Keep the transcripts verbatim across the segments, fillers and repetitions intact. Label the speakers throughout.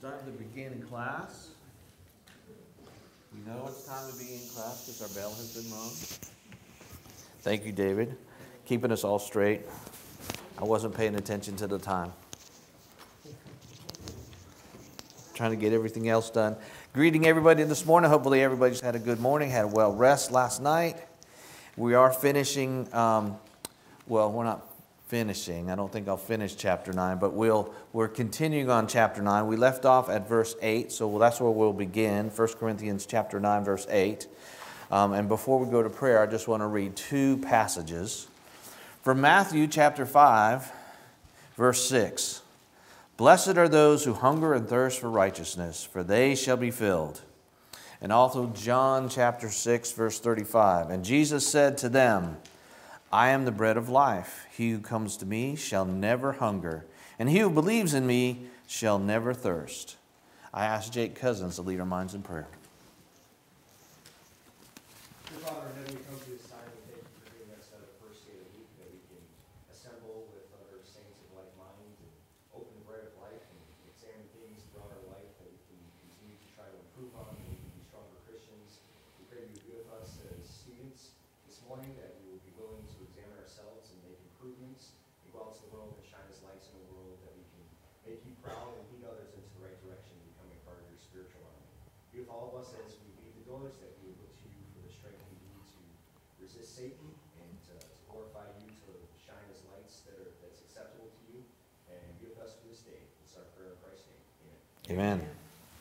Speaker 1: starting to begin class. You know it's time to be in class because our bell has been rung. Thank you, David. Keeping us all straight. I wasn't paying attention to the time. Trying to get everything else done. Greeting everybody this morning. Hopefully everybody's had a good morning, had a well rest last night. We are finishing, um, well, we're not finishing. I don't think I'll finish chapter nine, but we'll, we're continuing on chapter nine. We left off at verse eight, so that's where we'll begin. First Corinthians chapter nine, verse eight. Um, and before we go to prayer, I just want to read two passages. From Matthew chapter five, verse six. Blessed are those who hunger and thirst for righteousness, for they shall be filled. And also John chapter six, verse thirty-five. And Jesus said to them, I am the bread of life. He who comes to me shall never hunger, and he who believes in me shall never thirst. I ask Jake Cousins to lead our minds in prayer.
Speaker 2: Father in heaven, we come to this time and thank you for giving us the first day of the week that we can assemble with other saints of like mind and open the bread of life and examine things throughout our life that we can continue to try to improve on, that we can be stronger Christians. We pray you be with us as students this morning, that we will be willing to examine ourselves and make improvements and go out to the world and shine as lights in the world, that we can make you proud and lead others into the right direction, becoming part of your spiritual army. Be with all of us as we leave the doors, that we would look to you for the strength we need to resist Satan and to, to glorify you, to shine as lights that are that's acceptable to you. And be with us for this day. It's our prayer in Christ's name. Amen.
Speaker 1: Amen.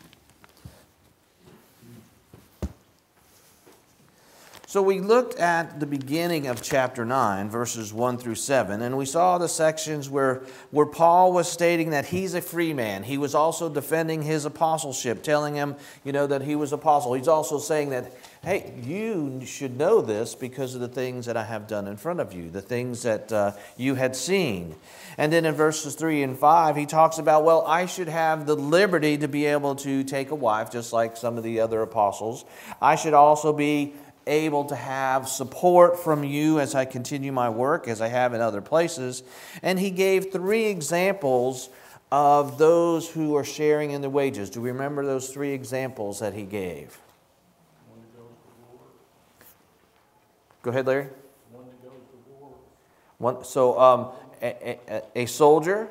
Speaker 1: So we looked at the beginning of chapter nine, verses one through seven, and we saw the sections where, where Paul was stating that he's a free man. He was also defending his apostleship, telling him, you know, that he was apostle. He's also saying that, hey, you should know this because of the things that I have done in front of you, the things that uh, you had seen. And then in verses three and five, he talks about, well, I should have the liberty to be able to take a wife, just like some of the other apostles. I should also be able to have support from you as I continue my work, as I have in other places. And he gave three examples of those who are sharing in the wages. Do we remember those three examples that he gave?
Speaker 3: One to go to war.
Speaker 1: Go ahead, Larry.
Speaker 3: One to go to war.
Speaker 1: One, so um, a, a, a soldier,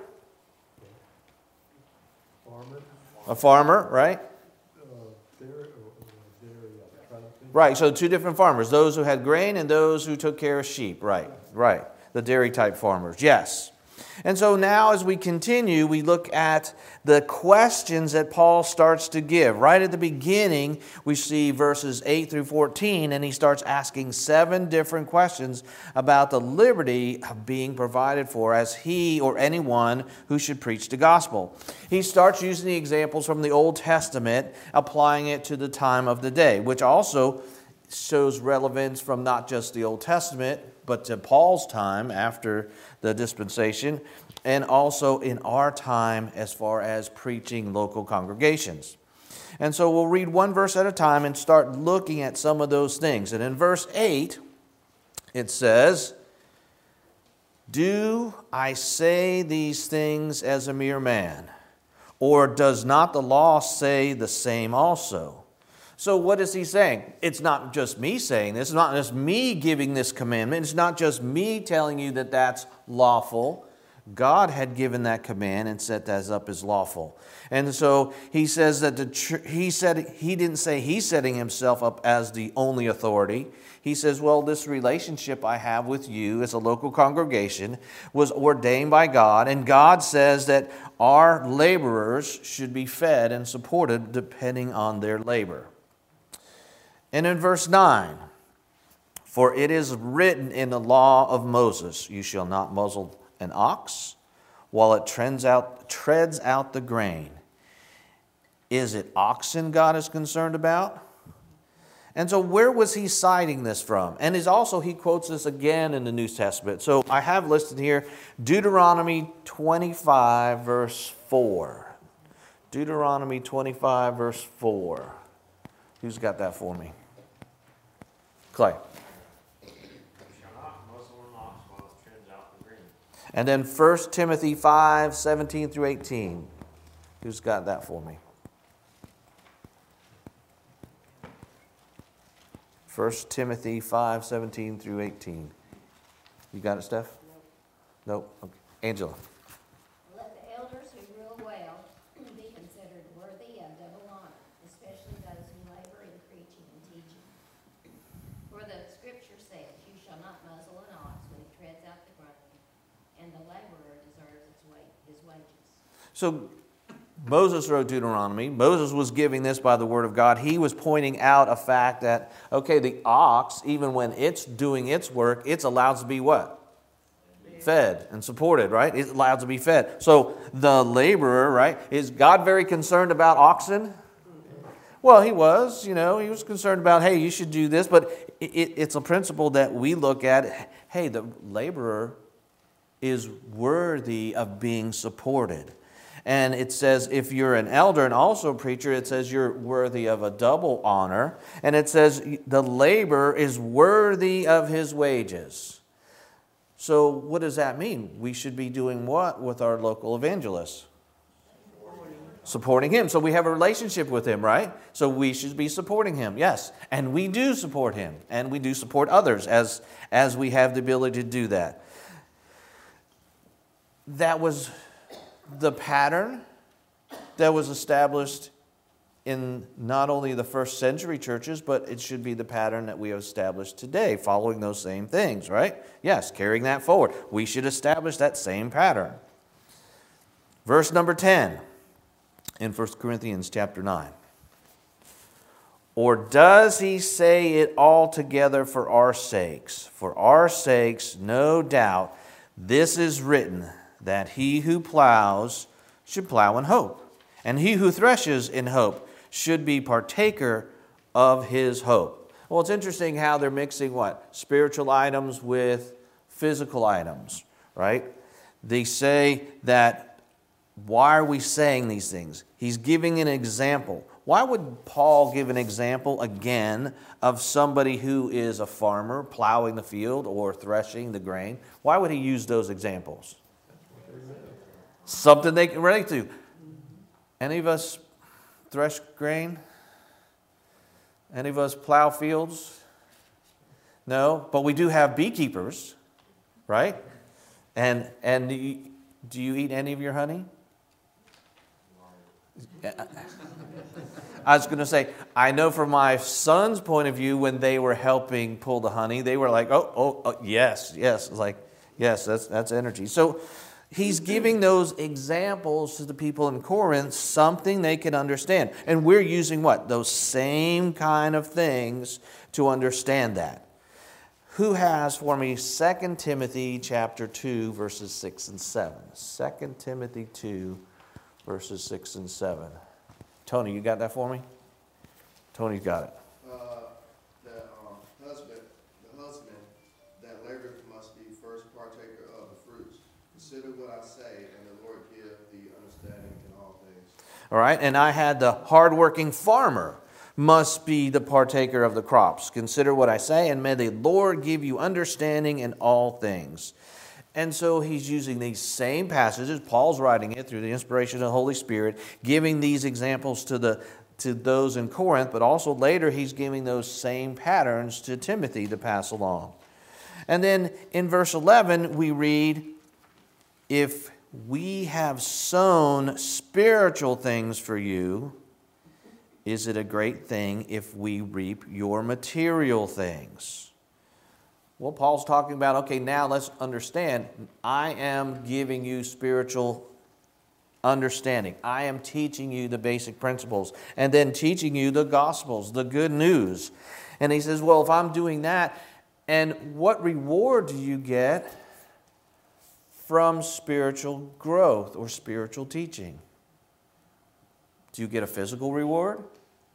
Speaker 3: Farmer.
Speaker 1: a farmer, right?
Speaker 3: Uh, dairy, or, uh, dairy, I'm trying to think.
Speaker 1: Right, so two different farmers, those who had grain and those who took care of sheep. Right, right, the dairy type farmers, yes. And so now as we continue, we look at the questions that Paul starts to give. Right at the beginning, we see verses eight through fourteen, and he starts asking seven different questions about the liberty of being provided for as he or anyone who should preach the gospel. He starts using the examples from the Old Testament, applying it to the time of the day, which also shows relevance from not just the Old Testament, but to Paul's time after the dispensation, and also in our time as far as preaching local congregations. And so we'll read one verse at a time and start looking at some of those things. And in verse eight, it says, do I say these things as a mere man? Or does not the law say the same also? So what is he saying? It's not just me saying this. It's not just me giving this commandment. It's not just me telling you that that's lawful. God had given that command and set that up as lawful. And so he says that the tr- he said he didn't say he's setting himself up as the only authority. He says, well, this relationship I have with you as a local congregation was ordained by God, and God says that our laborers should be fed and supported depending on their labor. And in verse nine, for it is written in the law of Moses, you shall not muzzle an ox while it treads out, treads out the grain. Is it oxen God is concerned about? And so where was he citing this from? And is also he quotes this again in the New Testament. So I have listed here Deuteronomy twenty-five, verse four. Deuteronomy twenty-five, verse four. Who's got that for me? Clay. And then First Timothy five, seventeen through eighteen. Who's got that for me? First Timothy five, seventeen through eighteen. You got it, Steph? Nope. Nope. Okay. Angela.
Speaker 4: Let the elders who rule well be considered worthy of double honor, especially those who labor in preaching and teaching. For the scripture says, "You shall not muzzle an ox when he treads out the grain, and the laborer deserves his wa- his wages."
Speaker 1: So Moses wrote Deuteronomy. Moses was giving this by the word of God. He was pointing out a fact that, okay, the ox, even when it's doing its work, it's allowed to be what? Fed and supported, right? It's allowed to be fed. So the laborer, right? Is God very concerned about oxen? Well, he was, you know, he was concerned about, hey, you should do this. But it, it, it's a principle that we look at. Hey, the laborer is worthy of being supported. And it says if you're an elder and also a preacher, it says you're worthy of a double honor. And it says the laborer is worthy of his wages. So what does that mean? We should be doing what with our local evangelists? Supporting him. So we have a relationship with him, right? So we should be supporting him, yes. And we do support him. And we do support others as, as we have the ability to do that. That was the pattern that was established in not only the first century churches, but it should be the pattern that we have established today, following those same things, right? Yes, carrying that forward. We should establish that same pattern. Verse number ten in First Corinthians chapter nine. Or does he say it altogether for our sakes? For our sakes, no doubt, this is written, that he who plows should plow in hope, and he who threshes in hope should be partaker of his hope. Well, it's interesting how they're mixing what? Spiritual items with physical items, right? They say that, why are we saying these things? He's giving an example. Why would Paul give an example again of somebody who is a farmer plowing the field or threshing the grain? Why would he use those examples? Something they can relate to. Any of us thresh grain? Any of us plow fields? No, but we do have beekeepers, right? And and do you, do you eat any of your honey? I was going to say, I know from my son's point of view, when they were helping pull the honey, they were like, oh, oh, oh yes, yes. It's like, yes, that's that's energy. So he's giving those examples to the people in Corinth, something they can understand. And we're using what? Those same kind of things to understand that. Who has for me Second Timothy chapter two, verses six and seven? Second Timothy two, verses six and seven. Tony, you got that for me? Tony's got it.
Speaker 5: Uh, the um, husband, the husband that laboreth must be first partaker of the fruits. Consider what I say, and the Lord give the understanding in all things.
Speaker 1: All right, and I had the hardworking farmer must be the partaker of the crops. Consider what I say, and may the Lord give you understanding in all things. And so he's using these same passages. Paul's writing it through the inspiration of the Holy Spirit, giving these examples to the to those in Corinth, but also later he's giving those same patterns to Timothy to pass along. And then in verse eleven we read, if we have sown spiritual things for you, is it a great thing if we reap your material things? Well, Paul's talking about, okay, now let's understand. I am giving you spiritual understanding. I am teaching you the basic principles and then teaching you the gospels, the good news. And he says, well, if I'm doing that, and what reward do you get from spiritual growth or spiritual teaching? Do you get a physical reward?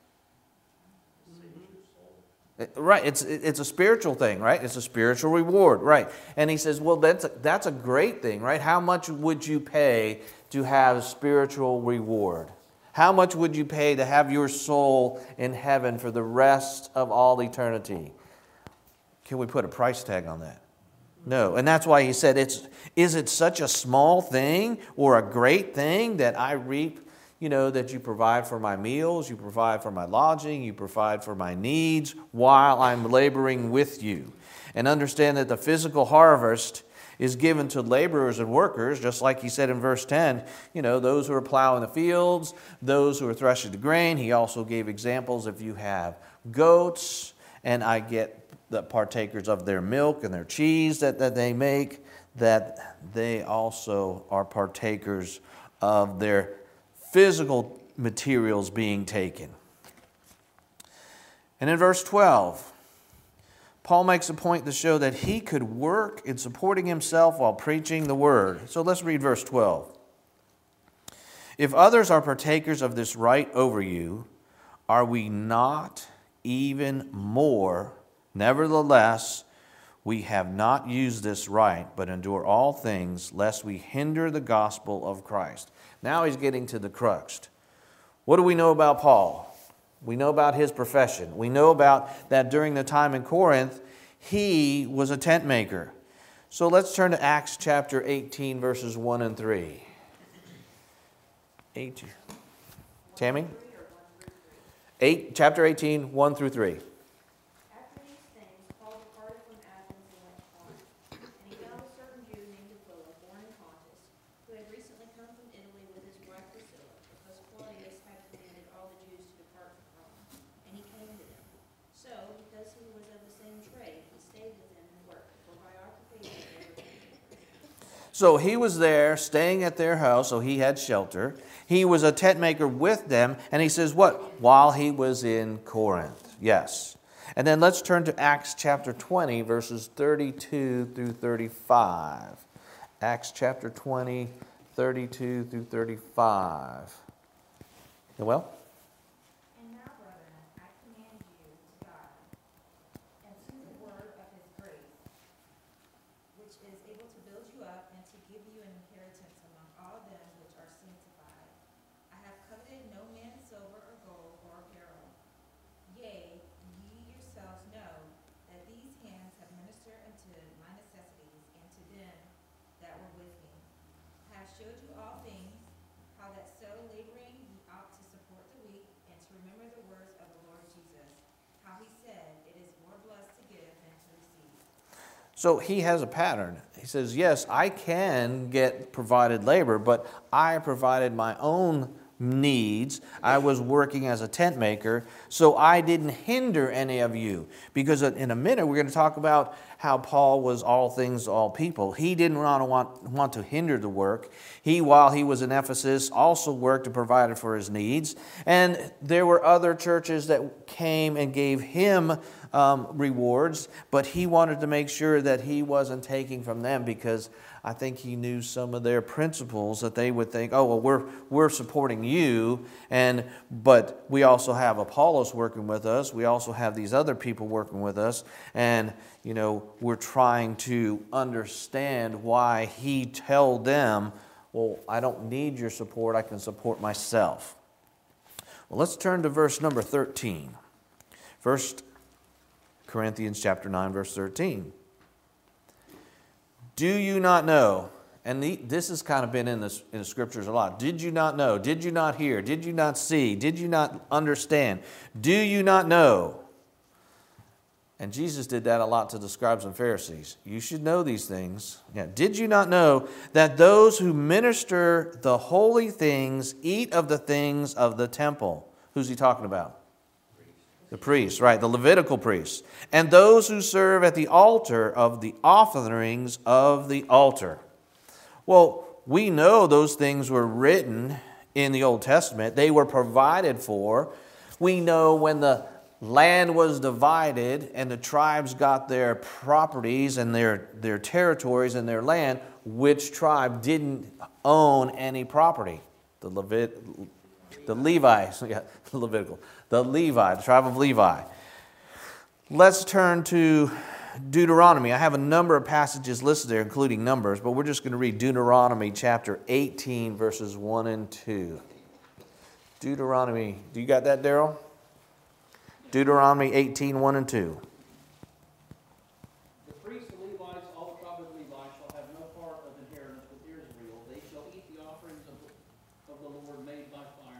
Speaker 1: Right, it's it's a spiritual thing, right? It's a spiritual reward, right? And he says, well, that's a, that's a great thing, right? How much would you pay to have spiritual reward? How much would you pay to have your soul in heaven for the rest of all eternity? Can we put a price tag on that? No, and that's why he said, "It's is it such a small thing or a great thing that I reap, you know, that you provide for my meals, you provide for my lodging, you provide for my needs while I'm laboring with you. And understand that the physical harvest is given to laborers and workers, just like he said in verse ten, you know, those who are plowing the fields, those who are threshing the grain. He also gave examples if you have goats, and I get the partakers of their milk and their cheese that, that they make, that they also are partakers of their physical materials being taken. And in verse twelve, Paul makes a point to show that he could work in supporting himself while preaching the word. So let's read verse twelve. If others are partakers of this right over you, are we not even more? Nevertheless, we have not used this right, but endure all things, lest we hinder the gospel of Christ. Now he's getting to the crux. What do we know about Paul? We know about his profession. We know about that during the time in Corinth, he was a tent maker. So let's turn to Acts chapter eighteen, verses one and three. Eight. Tammy? Eight, chapter eighteen, one through three.
Speaker 6: After these things, Paul departed from Athens and went to Corinth. And he found a certain Jew named Aquila, born in Pontus, who had recently come from Italy with his wife Priscilla, because Claudius had commanded all the Jews to depart from Rome. And he came to them. So, because he was of the same trade, he stayed with them and worked, for by occupation they were tent makers.
Speaker 1: So he was there staying at their house, so he had shelter. He was a tent maker with them, and he says what? While he was in Corinth. Yes. And then let's turn to Acts chapter twenty, verses thirty-two through thirty-five. Acts chapter twenty, thirty-two through thirty-five. Noel?
Speaker 6: And now, brethren, I command you to God, and to the word of his grace, which is able to build you up and to give you an inheritance among all them which are sanctified. I have coveted no man's silver or gold or apparel. Yea, ye yourselves know that these hands have ministered unto my necessities and to them that were with me. I have showed you all things, how that so laboring ye ought to support the weak, and to remember the words of the Lord Jesus, how he said, it is more blessed to give than to receive.
Speaker 1: So he has a pattern. He says, yes, I can get provided labor, but I provided my own needs. I was working as a tent maker, so I didn't hinder any of you. Because in a minute, we're going to talk about how Paul was all things to all people. He didn't want to, want, want to hinder the work. He, while he was in Ephesus, also worked and provided for his needs. And there were other churches that came and gave him um, rewards, but he wanted to make sure that he wasn't taking from them, because I think he knew some of their principles that they would think, oh, well, we're we're supporting you, and but we also have Apollos working with us. We also have these other people working with us, and you know we're trying to understand why he told them, well, I don't need your support. I can support myself. Well, let's turn to verse number thirteen. First Corinthians chapter nine, verse thirteen. Do you not know? And the, this has kind of been in the, in the scriptures a lot. Did you not know? Did you not hear? Did you not see? Did you not understand? Do you not know? And Jesus did that a lot to the scribes and Pharisees. You should know these things. Yeah. Did you not know that those who minister the holy things eat of the things of the temple? Who's he talking about? The priests, right, the Levitical priests. And those who serve at the altar of the offerings of the altar. Well, we know those things were written in the Old Testament. They were provided for. We know when the land was divided and the tribes got their properties and their, their territories and their land, which tribe didn't own any property? The Levit, the Levi, yeah, the Levitical. The Levi, the tribe of Levi. Let's turn to Deuteronomy. I have a number of passages listed there, including Numbers, but we're just going to read Deuteronomy chapter eighteen, verses one and two. Deuteronomy, do you got that, Daryl? Deuteronomy eighteen, one and two.
Speaker 7: The priests, the Levites, all the tribe of Levi shall have no part of inheritance with Israel. They shall eat the offerings of the, of the Lord made by fire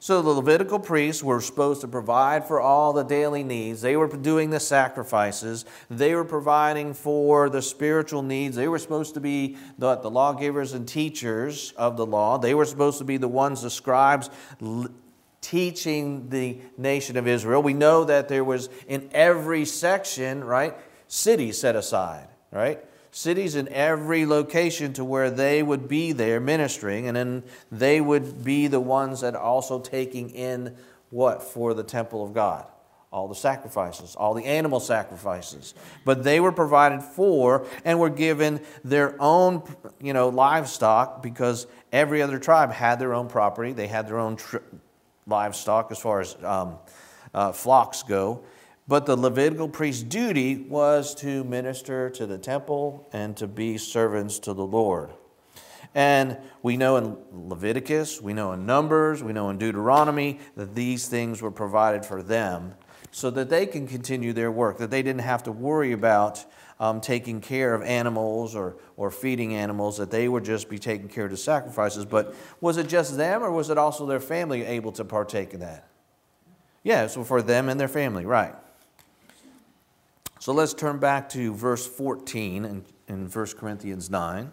Speaker 1: So the Levitical priests were supposed to provide for all the daily needs. They were doing the sacrifices. They were providing for the spiritual needs. They were supposed to be the, the lawgivers and teachers of the law. They were supposed to be the ones, the scribes, l- teaching the nation of Israel. We know that there was in every section, right, cities set aside, right? Cities in every location to where they would be there ministering, and then they would be the ones that are also taking in what for the temple of God? All the sacrifices, all the animal sacrifices. But they were provided for and were given their own, you know, livestock, because every other tribe had their own property. They had their own tri- livestock as far as um, uh, flocks go. But the Levitical priest's duty was to minister to the temple and to be servants to the Lord. And we know in Leviticus, we know in Numbers, we know in Deuteronomy that these things were provided for them so that they can continue their work, that they didn't have to worry about um, taking care of animals or, or feeding animals, that they would just be taking care of the sacrifices. But was it just them, or was it also their family able to partake in that? Yeah, so for them and their family, right. So let's turn back to verse fourteen in, in First Corinthians nine.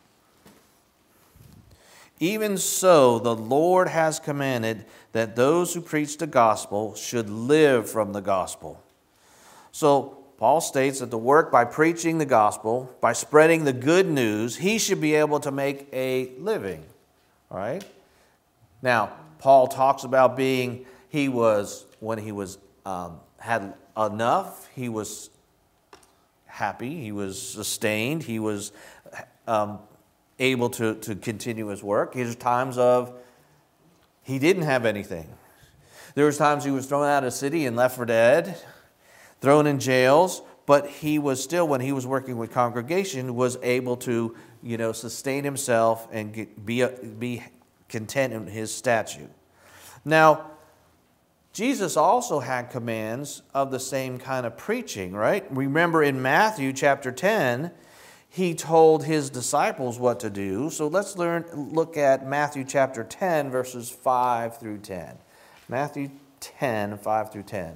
Speaker 1: Even so, the Lord has commanded that those who preach the gospel should live from the gospel. So Paul states that the work by preaching the gospel, by spreading the good news, he should be able to make a living. All right? Now, Paul talks about being, he was, when he was um, had enough, he was happy, he was sustained, he was um, able to, to continue his work. There's times of he didn't have anything. There was times he was thrown out of the city and left for dead, thrown in jails, but he was still, when he was working with congregation, was able to, you know, sustain himself and get, be, be content in his statute. Now, Jesus also had commands of the same kind of preaching, right? Remember in Matthew chapter ten, he told his disciples what to do. So let's learn, look at Matthew chapter ten, verses five through ten. Matthew ten, five through ten.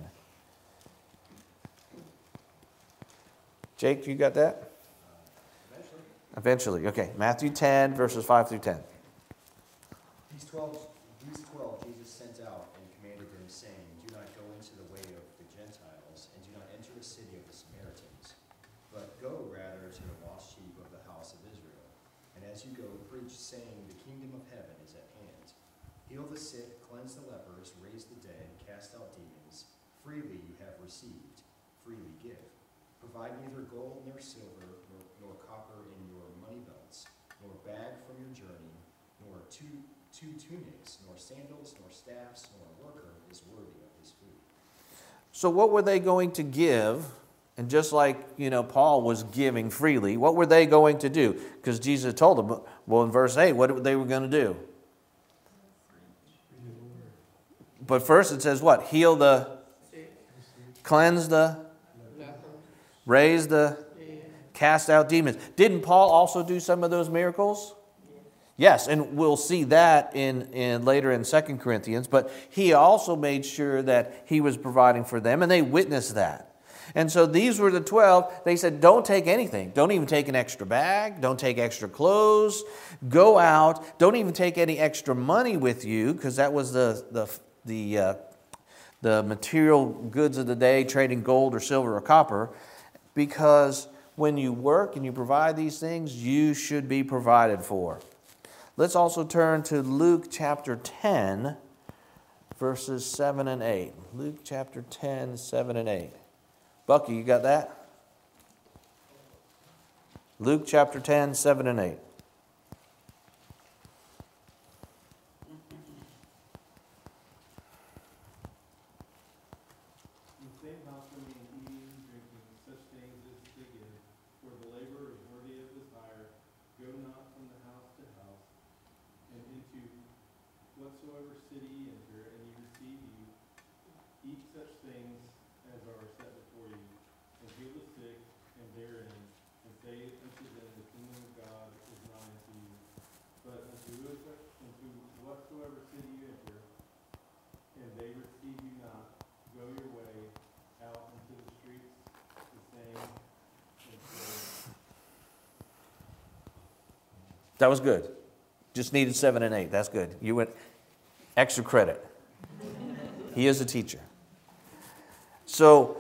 Speaker 1: Jake, you got that?
Speaker 2: Eventually.
Speaker 1: Eventually. Okay. Matthew ten, verses five through ten.
Speaker 2: These twelve, these twelve Jesus sent out and commanded them, saying, do not go into the way of the Gentiles, and do not enter the city of the Samaritans, but go rather to the lost sheep of the house of Israel. And as you go, preach, saying, the kingdom of heaven is at hand. Heal the sick, cleanse the lepers, raise the dead, cast out demons. Freely you have received, freely give. Provide neither gold nor silver, nor, nor copper in your money belts, nor bag from your journey, nor two, two tunics, nor sandals, nor staffs, nor a worker is worthy of his food.
Speaker 1: So what were they going to give? And just like, you know, Paul was giving freely, what were they going to do? Because Jesus told them, well, in verse eight, what they were going to do. But first it says what? Heal the, cleanse the, raise the, cast out demons. Didn't Paul also do some of those miracles? Yes, and we'll see that in, in later in Second Corinthians. But he also made sure that he was providing for them, and they witnessed that. And so these were the twelve. They said, don't take anything. Don't even take an extra bag. Don't take extra clothes. Go out. Don't even take any extra money with you, because that was the the the uh, the material goods of the day, trading gold or silver or copper. Because when you work and you provide these things, you should be provided for. Let's also turn to Luke chapter ten, verses seven and eight. Luke chapter ten, seven and eight. Bucky, you got that? Luke chapter ten, seven and eight.
Speaker 3: In the same house remain eating and drinking such things as they give, for the laborer is worthy of his hire. Go not from the house to house, and into whatsoever city ye enter, and ye receive you. Eat such things as are set before you, and heal the sick, and therein, and say unto them, the kingdom of God is
Speaker 1: That was good. Just needed seven and eight. That's good. You went extra credit. He is a teacher. So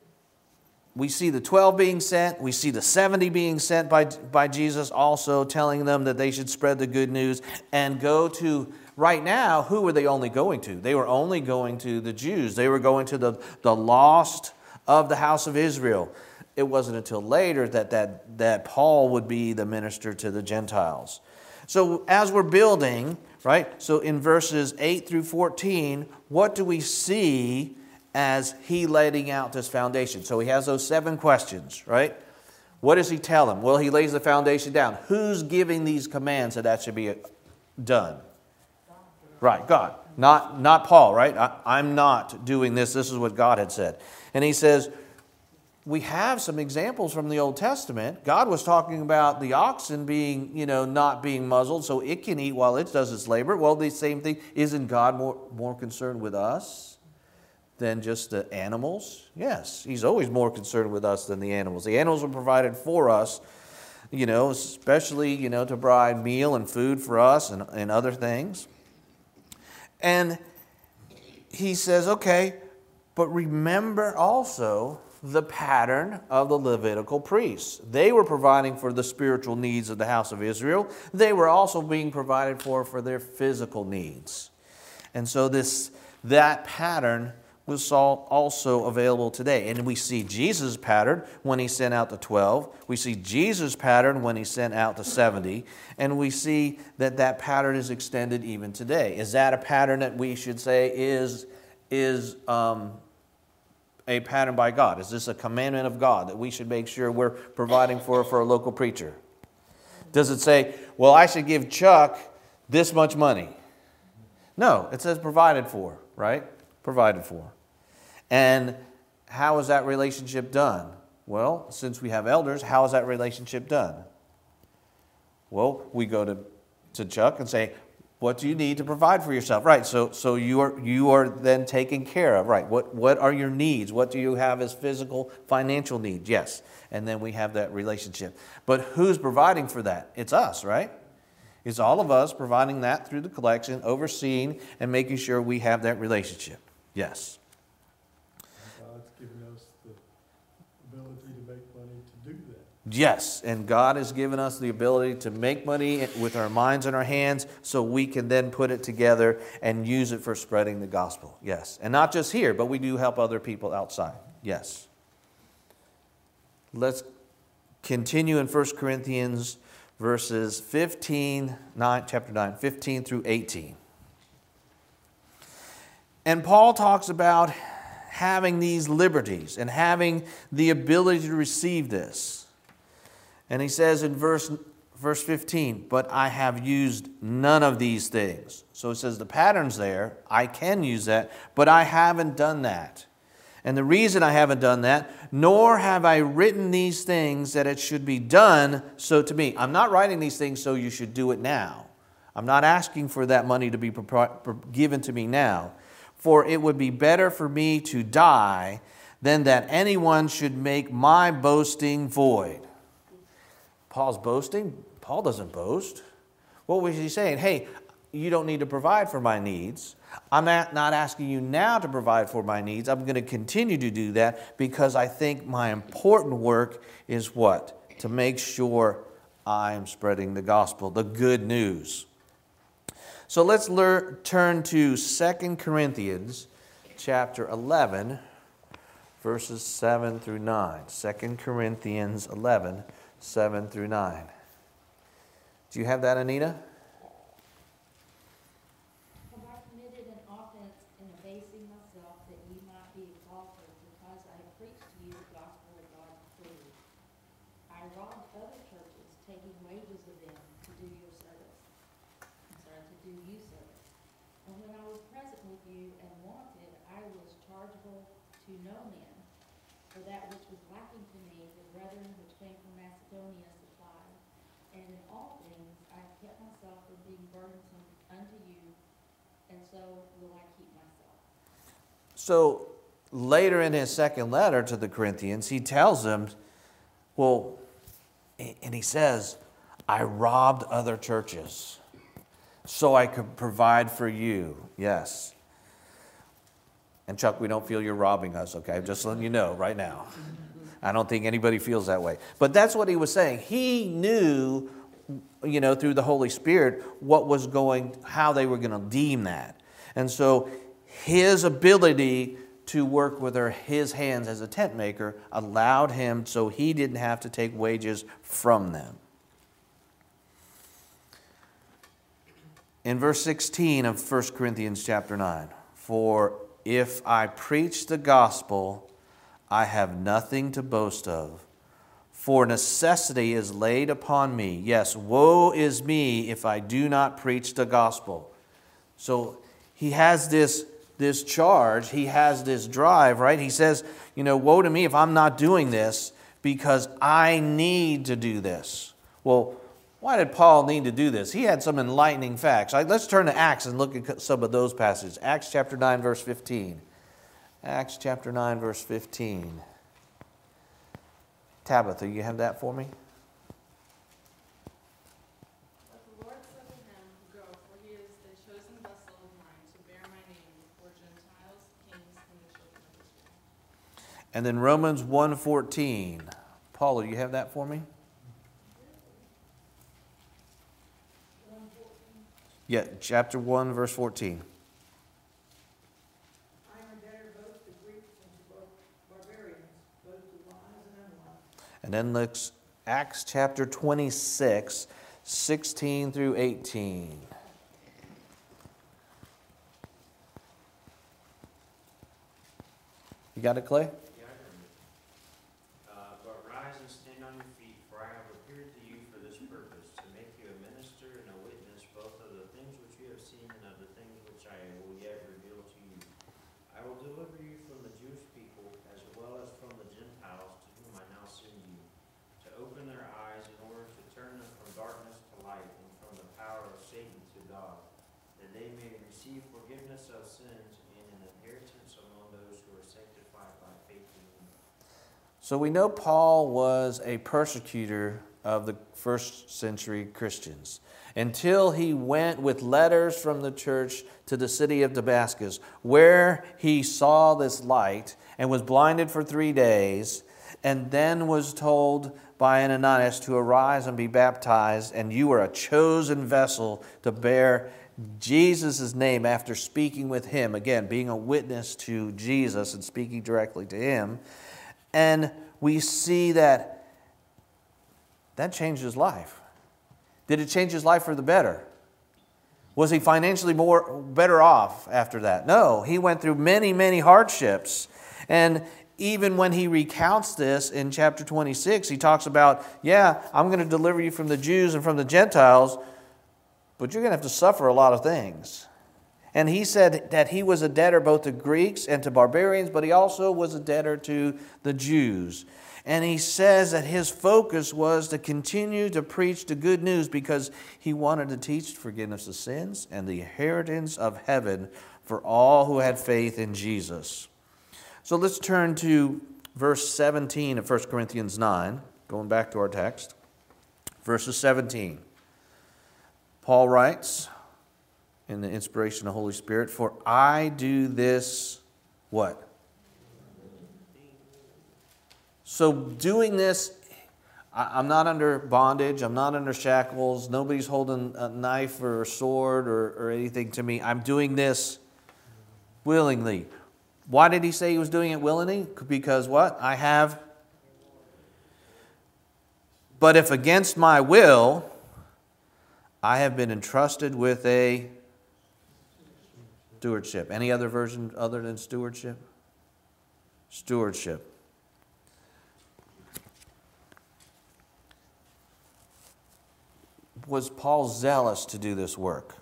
Speaker 1: we see the twelve being sent. We see the seventy being sent by, by Jesus also, telling them that they should spread the good news and go to, right now, who were they only going to? They were only going to the Jews. They were going to the, the lost of the house of Israel. It wasn't until later that, that, that Paul would be the minister to the Gentiles. So as we're building, right, so in verses eight through fourteen, what do we see as he laying out this foundation? So he has those seven questions, right? What does he tell them? Well, he lays the foundation down. Who's giving these commands that that should be done? Right, God. Not, not Paul, right? I, I'm not doing this. This is what God had said. And he says, we have some examples from the Old Testament. God was talking about the oxen being, you know, not being muzzled so it can eat while it does its labor. Well, the same thing. Isn't God more, more concerned with us than just the animals? Yes, he's always more concerned with us than the animals. The animals were provided for us, you know, especially, you know, to provide meal and food for us and, and other things. And he says, okay, but remember also the pattern of the Levitical priests. They were providing for the spiritual needs of the house of Israel. They were also being provided for for their physical needs. And so this that pattern was also available today. And we see Jesus' pattern when he sent out the twelve. We see Jesus' pattern when he sent out the seventy. And we see that that pattern is extended even today. Is that a pattern that we should say is, is um, a pattern by God? Is this a commandment of God that we should make sure we're providing for for a local preacher? Does it say, well, I should give Chuck this much money? No, it says provided for, right? Provided for. And how is that relationship done? Well, since we have elders, how is that relationship done? Well, we go to, to Chuck and say, what do you need to provide for yourself? Right, so so you are you are then taken care of. Right, what, what are your needs? What do you have as physical, financial needs? Yes, and then we have that relationship. But who's providing for that? It's us, right? It's all of us providing that through the collection, overseeing, and making sure we have that relationship. Yes.
Speaker 3: God's given us the ability to make money to do that.
Speaker 1: Yes, and God has given us the ability to make money with our minds and our hands so we can then put it together and use it for spreading the gospel. Yes, and not just here, but we do help other people outside. Yes. Let's continue in First Corinthians verses fifteen, nine, chapter nine, fifteen through eighteen. And Paul talks about having these liberties and having the ability to receive this. And he says in verse, verse fifteen, but I have used none of these things. So it says the pattern's there. I can use that, but I haven't done that. And the reason I haven't done that, nor have I written these things that it should be done so to me. I'm not writing these things so you should do it now. I'm not asking for that money to be given to me now. For it would be better for me to die than that anyone should make my boasting void. Paul's boasting? Paul doesn't boast. What was he saying? Hey, you don't need to provide for my needs. I'm not, not asking you now to provide for my needs. I'm going to continue to do that because I think my important work is what? To make sure I'm spreading the gospel, the good news. So let's learn, turn to Second Corinthians chapter eleven, verses seven through nine. Second Corinthians eleven, seven through nine. Do you have that, Anita?
Speaker 6: Have I committed an offense in abasing myself that ye might be exalted, because I have preached to you the gospel of God freely? I robbed other churches, taking wages of them to do your service. I'm sorry, to do you service. And when I was present with you and wanted, I was chargeable to no man. For that which was lacking to me, the brethren which came from Macedonia supplied. And in all things I have kept myself from being burdensome unto you, and so will I keep myself.
Speaker 1: So later in his second letter to the Corinthians, he tells them, well, and he says, I robbed other churches so I could provide for you. Yes. And Chuck, we don't feel you're robbing us, okay? I'm just letting you know right now. I don't think anybody feels that way. But that's what he was saying. He knew, you know, through the Holy Spirit, what was going, how they were going to deem that. And so his ability to work with her, his hands as a tent maker, allowed him so he didn't have to take wages from them. In verse sixteen of First Corinthians chapter nine, for if I preach the gospel, I have nothing to boast of, for necessity is laid upon me. Yes, woe is me if I do not preach the gospel. So he has this, this charge, he has this drive, right? He says, you know, woe to me if I'm not doing this because I need to do this. Well, why did Paul need to do this? He had some enlightening facts. Let's turn to Acts and look at some of those passages. Acts chapter nine, verse fifteen. Acts chapter nine, verse fifteen. Tabitha, you have that for me?
Speaker 8: But the Lord said to him, Go, for he is a chosen vessel of mine to bear my name before Gentiles, kings, and the children of Israel.
Speaker 1: And then Romans one fourteen. Paula, you have that for me? Yeah, chapter one, verse fourteen.
Speaker 9: I am a debtor both to Greeks and to both barbarians, both to wise and unwise.
Speaker 1: And then let's Acts chapter twenty-six, sixteen through eighteen. You got it, Clay?
Speaker 10: Yeah, I heard it. Uh, but rise and stand on your feet, for I have appeared to you for this purpose, to make you a minister and a witness both of the things which you have seen and of the things which I will yet reveal to you. I will deliver you from the Jewish people as well as from the Gentiles, to whom I now send you, to open their eyes in order to turn them from darkness to light and from the power of Satan to God, that they may receive forgiveness of sins and an inheritance among those who are sanctified by faith in him.
Speaker 1: So we know Paul was a persecutor of the first century Christians until he went with letters from the church to the city of Damascus, where he saw this light and was blinded for three days, and then was told by Ananias to arise and be baptized, and you are a chosen vessel to bear Jesus' name after speaking with him, again, being a witness to Jesus and speaking directly to him. And we see that that changed his life. Did it change his life for the better? Was he financially more better off after that? No, he went through many, many hardships. And even when he recounts this in chapter twenty-six, he talks about, yeah, I'm going to deliver you from the Jews and from the Gentiles, but you're going to have to suffer a lot of things. And he said that he was a debtor both to Greeks and to barbarians, but he also was a debtor to the Jews. And he says that his focus was to continue to preach the good news because he wanted to teach forgiveness of sins and the inheritance of heaven for all who had faith in Jesus. So let's turn to verse seventeen of First Corinthians nine, going back to our text. Verses seventeen. Paul writes, in the inspiration of the Holy Spirit, for I do this, what? So doing this, I'm not under bondage, I'm not under shackles, nobody's holding a knife or a sword or, or anything to me. I'm doing this willingly. Why did he say he was doing it willingly? Because what? I have. But if against my will, I have been entrusted with a stewardship. Any other version other than stewardship? Stewardship. Was Paul zealous to do this work?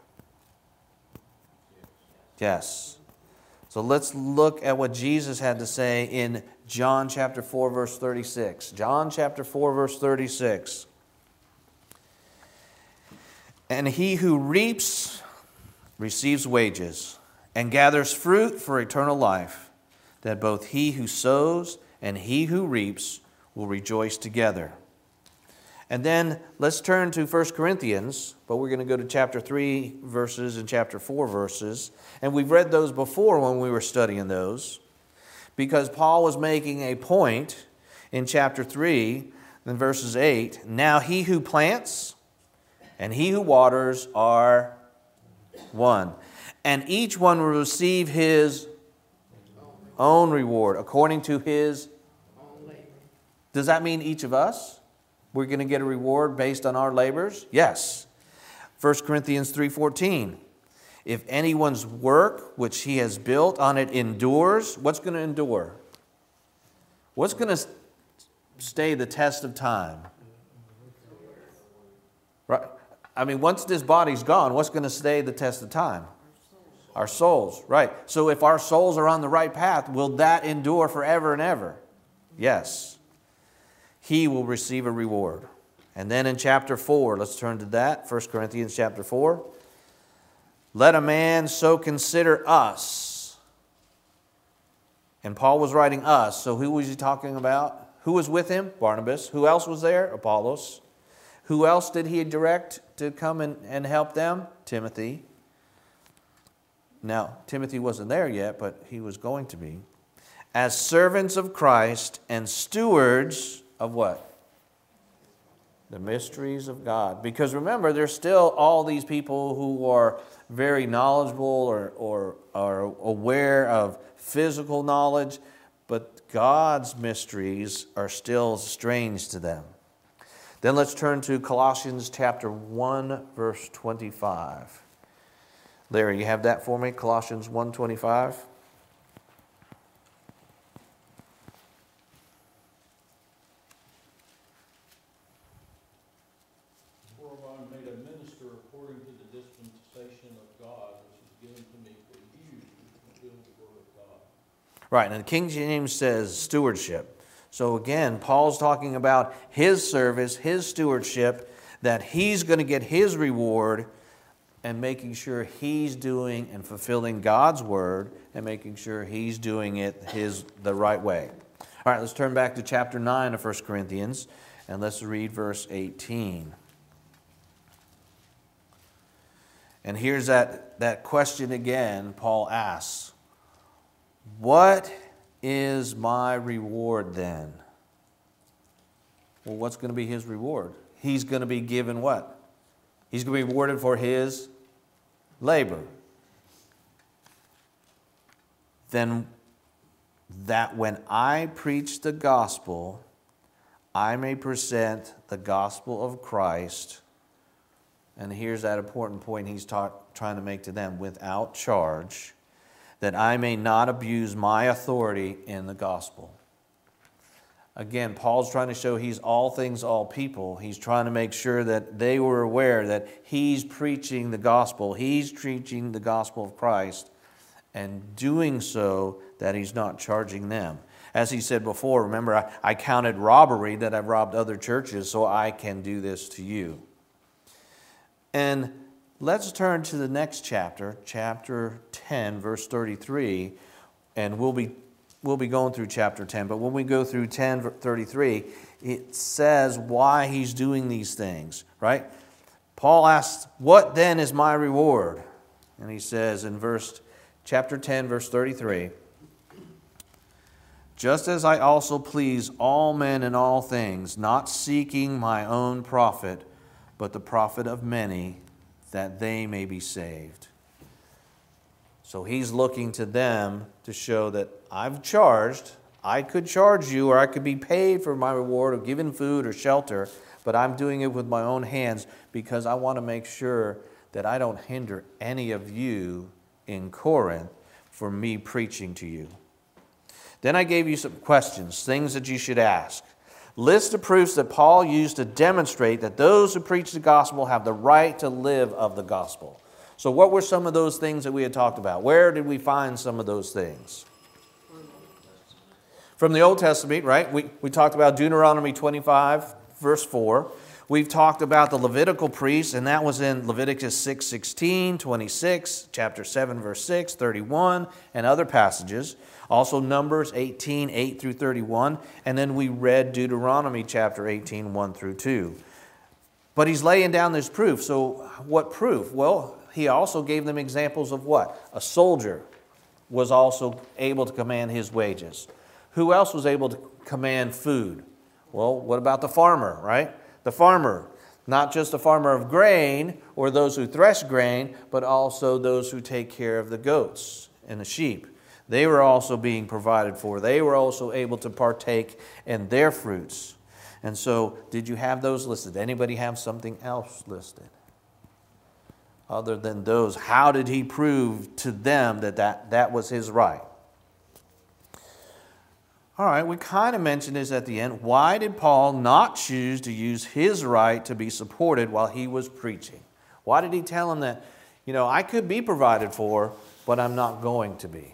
Speaker 1: Yes. So let's look at what Jesus had to say in John chapter four, verse thirty-six. John chapter four, verse thirty-six. And he who reaps receives wages and gathers fruit for eternal life, that both he who sows and he who reaps will rejoice together. And then let's turn to First Corinthians, but we're going to go to chapter three verses and chapter four verses. And we've read those before when we were studying those, because Paul was making a point in chapter three, in verses eight. Now he who plants and he who waters are one, and each one will receive his own reward according to his. Does that mean each of us? We're going to get a reward based on our labors? Yes. First Corinthians three fourteen. If anyone's work which he has built on it endures, what's going to endure? What's going to stay the test of time? Right. I mean, once this body's gone, what's going to stay the test of time? Our souls. Right. So if our souls are on the right path, will that endure forever and ever? Yes. He will receive a reward. And then in chapter four, let's turn to that. First Corinthians chapter four. Let a man so consider us. And Paul was writing us. So who was he talking about? Who was with him? Barnabas. Who else was there? Apollos. Who else did he direct to come and, and help them? Timothy. Now, Timothy wasn't there yet, but he was going to be. As servants of Christ and stewards of what? The mysteries of God. Because remember, there's still all these people who are very knowledgeable or, or are aware of physical knowledge, but God's mysteries are still strange to them. Then let's turn to Colossians chapter one, verse twenty-five. Larry, you have that for me? Colossians one twenty-five. Right, and the King James says stewardship. So again, Paul's talking about his service, his stewardship, that he's going to get his reward, and making sure he's doing and fulfilling God's word, and making sure he's doing it his the right way. All right, let's turn back to chapter nine of First Corinthians, and let's read verse eighteen. And here's that, that question again Paul asks. What is my reward then? Well, what's going to be his reward? He's going to be given what? He's going to be rewarded for his labor. Then that when I preach the gospel, I may present the gospel of Christ. And here's that important point he's taught, trying to make to them, without charge, that I may not abuse my authority in the gospel. Again, Paul's trying to show he's all things, all people. He's trying to make sure that they were aware that he's preaching the gospel. He's preaching the gospel of Christ, and doing so that he's not charging them. As he said before, remember, I, I counted robbery that I've robbed other churches, so I can do this to you. And let's turn to the next chapter, chapter ten, verse thirty-three, and we'll be we'll be going through chapter ten. But when we go through ten thirty-three, it says why he's doing these things, right? Paul asks, "What then is my reward?" And he says in verse chapter ten, verse thirty-three, "Just as I also please all men in all things, not seeking my own profit, but the profit of many, that they may be saved." So he's looking to them to show that I've charged, I could charge you, or I could be paid for my reward of giving food or shelter, but I'm doing it with my own hands because I want to make sure that I don't hinder any of you in Corinth for me preaching to you. Then I gave you some questions, things that you should ask. List of proofs that Paul used to demonstrate that those who preach the gospel have the right to live of the gospel. So what were some of those things that we had talked about? Where did we find some of those things? From the Old Testament, right? We, we talked about Deuteronomy twenty-five, verse four. We've talked about the Levitical priests, and that was in Leviticus six sixteen, twenty-six, chapter seven, verse six, thirty-one, and other passages. Also Numbers eighteen, eight through thirty-one. And then we read Deuteronomy chapter eighteen, one through two. But he's laying down this proof. So what proof? Well, he also gave them examples of what? A soldier was also able to command his wages. Who else was able to command food? Well, what about the farmer, right? The farmer, not just the farmer of grain or those who thresh grain, but also those who take care of the goats and the sheep. They were also being provided for. They were also able to partake in their fruits. And so, did you have those listed? Anybody have something else listed? Other than those, how did he prove to them that that, that was his right? All right, we kind of mentioned this at the end. Why did Paul not choose to use his right to be supported while he was preaching? Why did he tell them that, you know, I could be provided for, but I'm not going to be?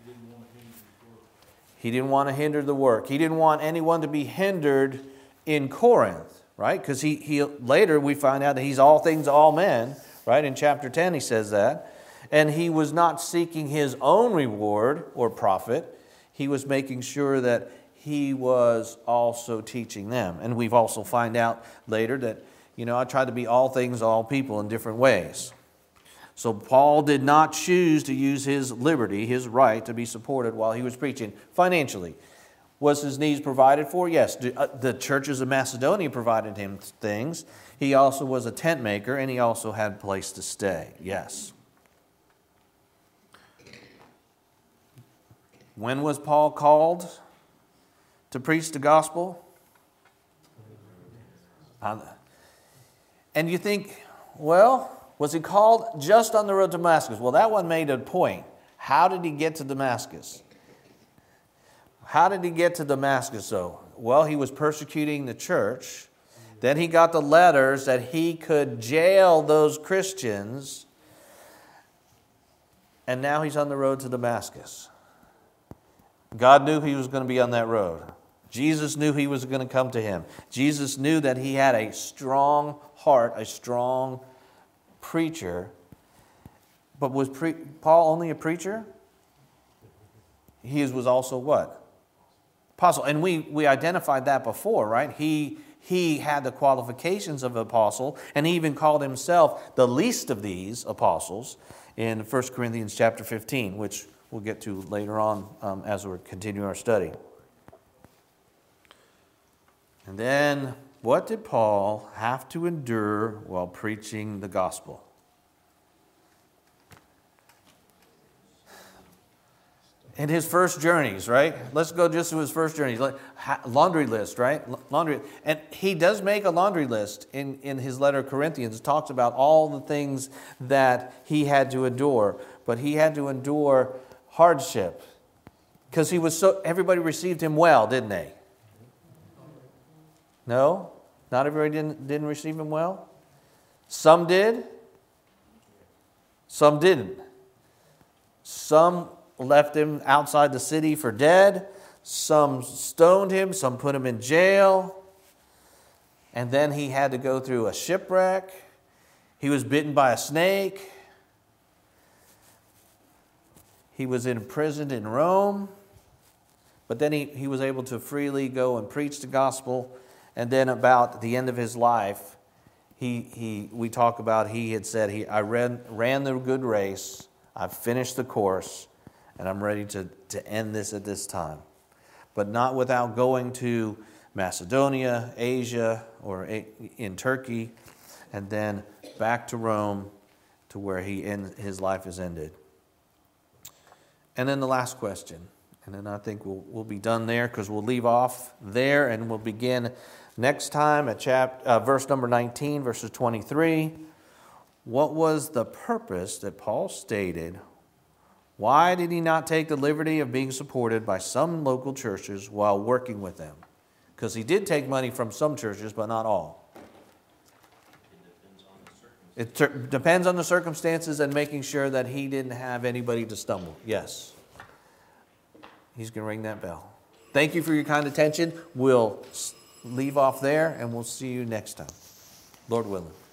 Speaker 1: He didn't want to hinder the work. He didn't want anyone to be hindered in Corinth, right? Because he, he later we find out that he's all things to all men, right? In chapter ten he says that. And he was not seeking his own reward or profit. He was making sure that he was also teaching them. And we've also find out later that, you know, I tried to be all things to all people in different ways. So Paul did not choose to use his liberty, his right, to be supported while he was preaching financially. Was his needs provided for? Yes. The churches of Macedonia provided him things. He also was a tent maker, and he also had a place to stay. Yes. When was Paul called to preach the gospel? And you think, well, was he called just on the road to Damascus? Well, that one made a point. How did he get to Damascus? How did he get to Damascus, though? Well, he was persecuting the church. Then he got the letters that he could jail those Christians. And now he's on the road to Damascus. God knew he was going to be on that road. Jesus knew he was going to come to him. Jesus knew that he had a strong heart, a strong preacher. But was pre- Paul only a preacher? He was also what? Apostle. And we, we identified that before, right? He, he had the qualifications of an apostle, and he even called himself the least of these apostles in First Corinthians chapter fifteen, which we'll get to later on um, as we continue our study. And then, what did Paul have to endure while preaching the gospel? In his first journeys, right? Let's go just to his first journeys. Laundry list, right? Laundry. And he does make a laundry list in, in his letter to Corinthians. It talks about all the things that he had to endure. But he had to endure hardship. Because he was so, everybody received him well, didn't they? No? Not everybody didn't, didn't receive him well? Some did. Some didn't. Some left him outside the city for dead. Some stoned him. Some put him in jail. And then he had to go through a shipwreck. He was bitten by a snake. He was imprisoned in Rome. But then he, he was able to freely go and preach the gospel. And then about the end of his life, he, he we talk about he had said, he, I ran, ran the good race. I've finished the course. And I'm ready to, to end this at this time. But not without going to Macedonia, Asia, or in Turkey, and then back to Rome to where he end, his life is ended. And then the last question. And then I think we'll, we'll be done there because we'll leave off there and we'll begin next time at chapter, uh, verse number nineteen, verses twenty-three. What was the purpose that Paul stated? Why did he not take the liberty of being supported by some local churches while working with them? Because he did take money from some churches, but not all. It ter- depends on the circumstances and making sure that he didn't have anybody to stumble. Yes. He's going to ring that bell. Thank you for your kind attention. We'll leave off there and we'll see you next time. Lord willing.